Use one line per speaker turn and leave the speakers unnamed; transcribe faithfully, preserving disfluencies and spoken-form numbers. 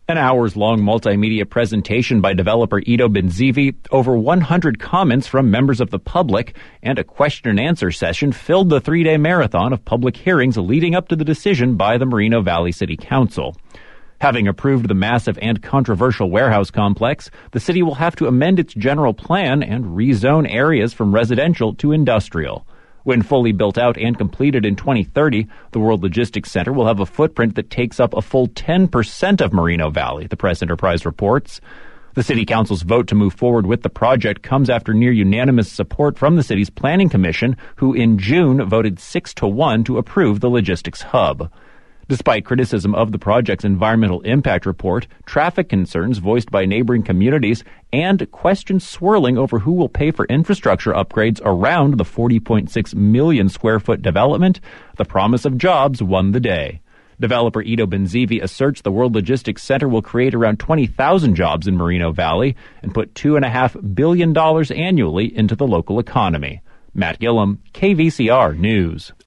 An hours-long multimedia presentation by developer Ido Benzivi, over one hundred comments from members of the public, and a question-and-answer session filled the three-day marathon of public hearings leading up to the decision by the Moreno Valley City Council. Having approved the massive and controversial warehouse complex, the city will have to amend its general plan and rezone areas from residential to industrial. When fully built out and completed in twenty thirty, the World Logistics Center will have a footprint that takes up a full ten percent of Moreno Valley, the Press Enterprise reports. The City Council's vote to move forward with the project comes after near unanimous support from the city's Planning Commission, who in June voted six to one to approve the logistics hub. Despite criticism of the project's environmental impact report, traffic concerns voiced by neighboring communities, and questions swirling over who will pay for infrastructure upgrades around the forty point six million square foot development, the promise of jobs won the day. Developer Ido Benzivi asserts the World Logistics Center will create around twenty thousand jobs in Moreno Valley and put two point five billion dollars annually into the local economy. Matt Gillum, K V C R News.